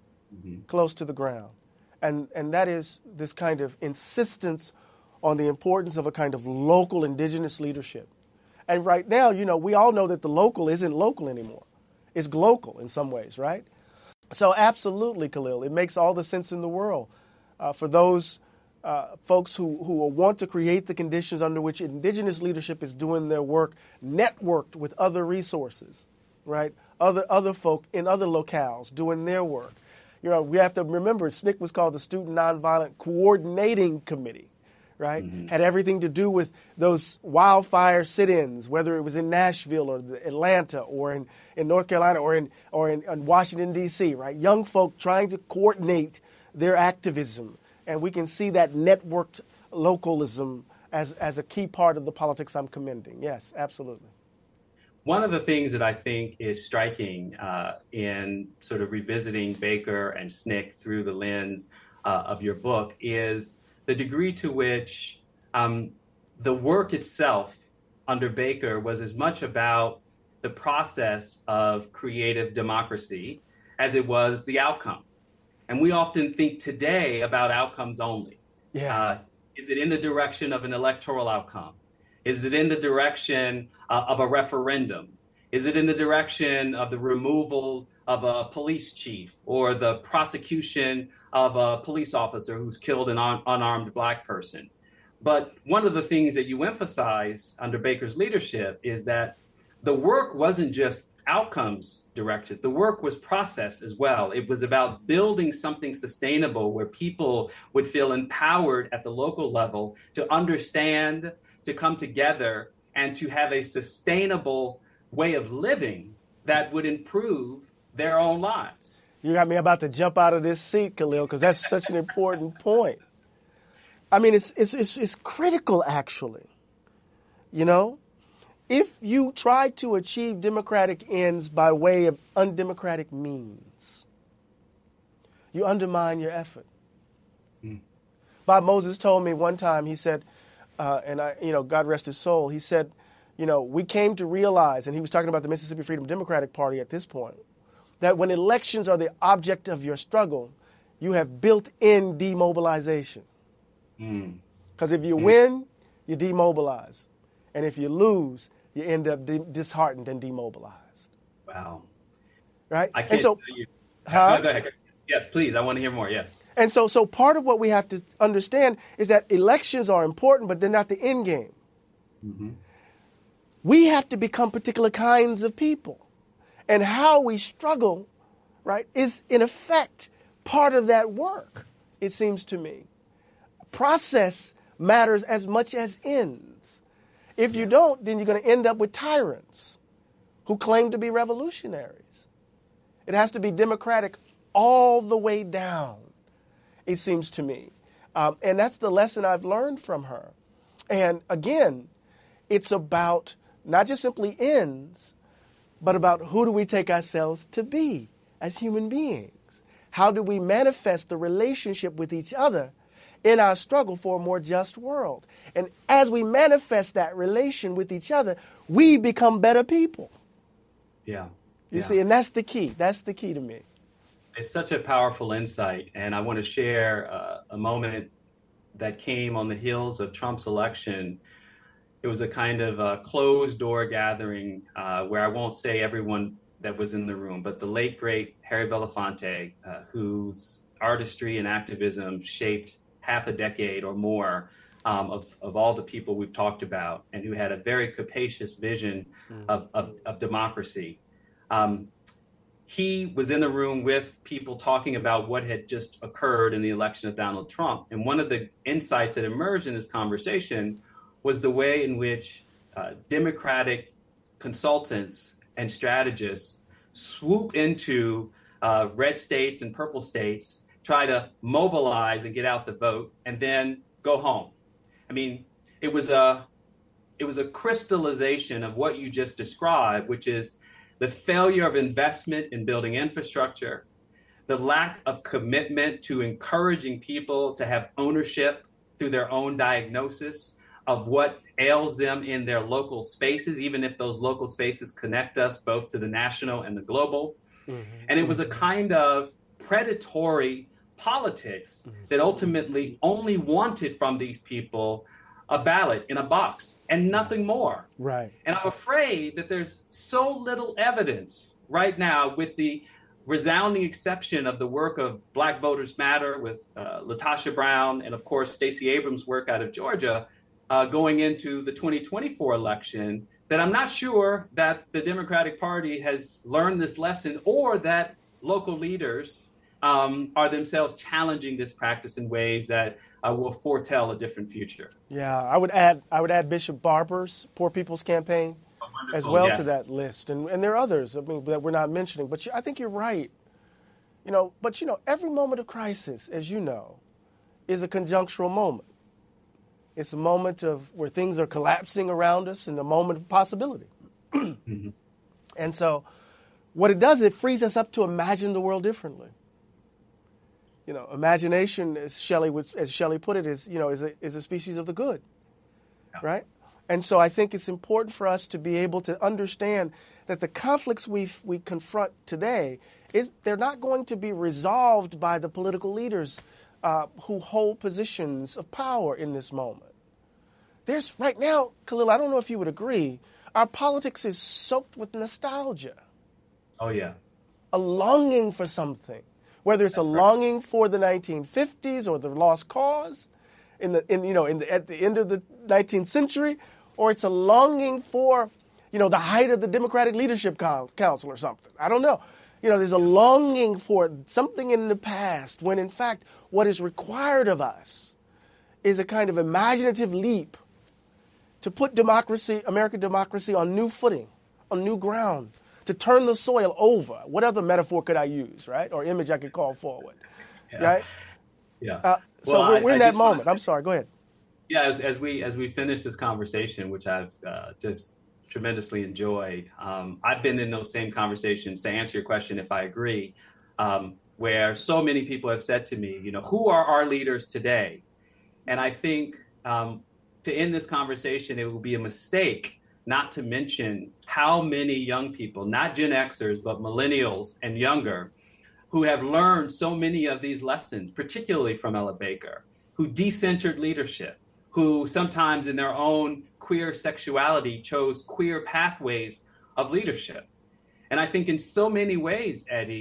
close to the ground. And that is this kind of insistence on the importance of a kind of local indigenous leadership. And right now, we all know that the local isn't local anymore. It's glocal in some ways, right? So absolutely, Khalil, it makes all the sense in the world for those folks who want to create the conditions under which indigenous leadership is doing their work, networked with other resources, right? Other folk in other locales doing their work. We have to remember SNCC was called the Student Nonviolent Coordinating Committee, right? Had everything to do with those wildfire sit-ins, whether it was in Nashville or Atlanta or in North Carolina or in Washington, D.C., right? Young folk trying to coordinate their activism. And we can see that networked localism as a key part of the politics I'm commending. Yes, absolutely. One of the things that I think is striking in sort of revisiting Baker and SNCC through the lens of your book is the degree to which the work itself under Baker was as much about the process of creative democracy as it was the outcome. And we often think today about outcomes only. Yeah. Is it in the direction of an electoral outcome? Is it in the direction of a referendum? Is it in the direction of the removal of a police chief or the prosecution of a police officer who's killed an unarmed Black person? But one of the things that you emphasize under Baker's leadership is that the work wasn't just outcomes directed. The work was process as well. It was about building something sustainable where people would feel empowered at the local level to understand, to come together, and to have a sustainable way of living that would improve their own lives. You got me about to jump out of this seat, Khalil, because that's such an important point. I mean, it's critical, actually. If you try to achieve democratic ends by way of undemocratic means, you undermine your effort. Bob Moses told me one time, he said, and God rest his soul, he said, we came to realize, and he was talking about the Mississippi Freedom Democratic Party at this point, that when elections are the object of your struggle, you have built-in demobilization. Because if you win, you demobilize. And if you lose, you end up disheartened and demobilized. Wow. Right? I can't tell you Huh? No, go ahead. Yes, please. I want to hear more. Yes. And so part of what we have to understand is that elections are important, but they're not the end game. Mm-hmm. We have to become particular kinds of people. And how we struggle, right, is in effect part of that work, it seems to me. Process matters as much as ends. If you don't, then you're going to end up with tyrants who claim to be revolutionaries. It has to be democratic all the way down, it seems to me. And that's the lesson I've learned from her. And again, it's about not just simply ends, but about who do we take ourselves to be as human beings? How do we manifest the relationship with each other in our struggle for a more just world? And as we manifest that relation with each other, we become better people. Yeah. You see, and that's the key. That's the key to me. It's such a powerful insight. And I want to share a moment that came on the heels of Trump's election. It was a kind of closed door gathering where I won't say everyone that was in the room, but the late, great Harry Belafonte, whose artistry and activism shaped half a decade or more of all the people we've talked about, and who had a very capacious vision of democracy. He was in the room with people talking about what had just occurred in the election of Donald Trump. And one of the insights that emerged in this conversation was the way in which Democratic consultants and strategists swoop into red states and purple states, try to mobilize and get out the vote, and then go home. I mean, it was a crystallization of what you just described, which is the failure of investment in building infrastructure, the lack of commitment to encouraging people to have ownership through their own diagnosis of what ails them in their local spaces, even if those local spaces connect us both to the national and the global. Mm-hmm. And it was a kind of predatory politics that ultimately only wanted from these people a ballot in a box and nothing more. Right. And I'm afraid that there's so little evidence right now, with the resounding exception of the work of Black Voters Matter with Latasha Brown and, of course, Stacey Abrams' work out of Georgia going into the 2024 election, that I'm not sure that the Democratic Party has learned this lesson, or that local leaders are themselves challenging this practice in ways that will foretell a different future. Yeah, I would add Bishop Barber's Poor People's Campaign as well to that list, and there are others, I mean, that we're not mentioning. But I think you're right. But every moment of crisis, as you know, is a conjunctural moment. It's a moment of where things are collapsing around us, and a moment of possibility. Mm-hmm. And so, what it does, it frees us up to imagine the world differently. Imagination, as Shelley put it, is a species of the good, right? And so I think it's important for us to be able to understand that the conflicts we confront today they're not going to be resolved by the political leaders who hold positions of power in this moment. There's right now, Khalil, I don't know if you would agree, our politics is soaked with nostalgia. Oh yeah, a longing for something. Whether it's a longing for the 1950s or the lost cause at the end of the 19th century, or it's a longing for, the height of the Democratic Leadership Council or something. I don't know. There's a longing for something in the past, when in fact what is required of us is a kind of imaginative leap to put American democracy on new footing, on new ground, to turn the soil over. What other metaphor could I use, right? Or image I could call forward, right? Yeah. So we're in that moment. I'm sorry, go ahead. Yeah, as we finish this conversation, which I've just tremendously enjoyed, I've been in those same conversations, to answer your question, if I agree, where so many people have said to me, who are our leaders today? And I think to end this conversation, it will be a mistake not to mention how many young people, not Gen Xers, but millennials and younger, who have learned so many of these lessons, particularly from Ella Baker, who decentered leadership, who sometimes in their own queer sexuality chose queer pathways of leadership. And I think in so many ways, Eddie,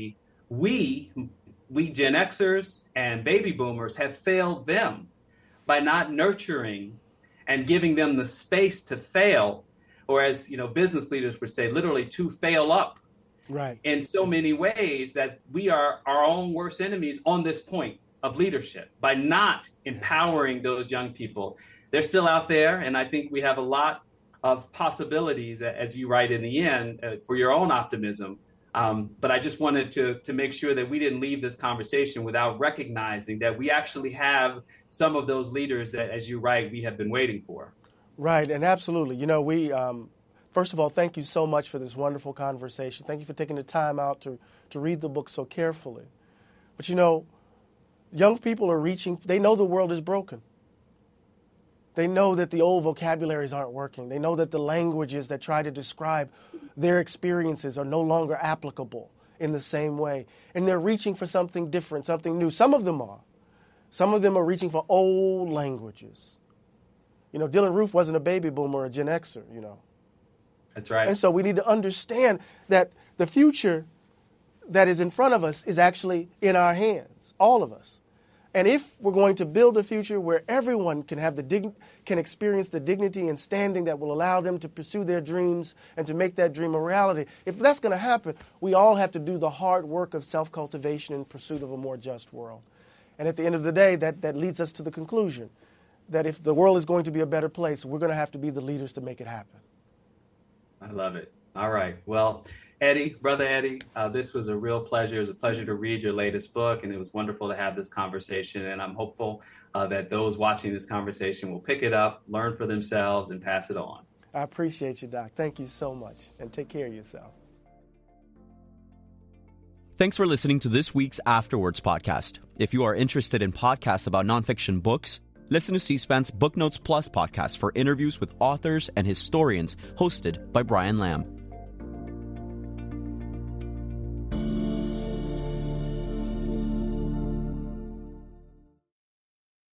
we Gen Xers and baby boomers have failed them by not nurturing and giving them the space to fail, or as business leaders would say, literally to fail up. Right. In so many ways that we are our own worst enemies on this point of leadership by not empowering those young people. They're still out there, and I think we have a lot of possibilities, as you write in the end, for your own optimism. But I just wanted to make sure that we didn't leave this conversation without recognizing that we actually have some of those leaders that, as you write, we have been waiting for. Right, and absolutely. We first of all, thank you so much for this wonderful conversation. Thank you for taking the time out to read the book so carefully. But young people are reaching, they know the world is broken. They know that the old vocabularies aren't working. They know that the languages that try to describe their experiences are no longer applicable in the same way. And they're reaching for something different, something new. Some of them are. Some of them are reaching for old languages. Dylan Roof wasn't a baby boomer or a Gen Xer, That's right. And so we need to understand that the future that is in front of us is actually in our hands, all of us. And if we're going to build a future where everyone can have can experience the dignity and standing that will allow them to pursue their dreams and to make that dream a reality, if that's going to happen, we all have to do the hard work of self-cultivation in pursuit of a more just world. And at the end of the day, that leads us to the conclusion that if the world is going to be a better place, we're going to have to be the leaders to make it happen. I love it. All right. Well, Eddie, Brother Eddie, this was a real pleasure. It was a pleasure to read your latest book, and it was wonderful to have this conversation. And I'm hopeful that those watching this conversation will pick it up, learn for themselves, and pass it on. I appreciate you, Doc. Thank you so much, and take care of yourself. Thanks for listening to this week's Afterwards podcast. If you are interested in podcasts about nonfiction books, listen to C-SPAN's Book Notes Plus podcast for interviews with authors and historians hosted by Brian Lamb.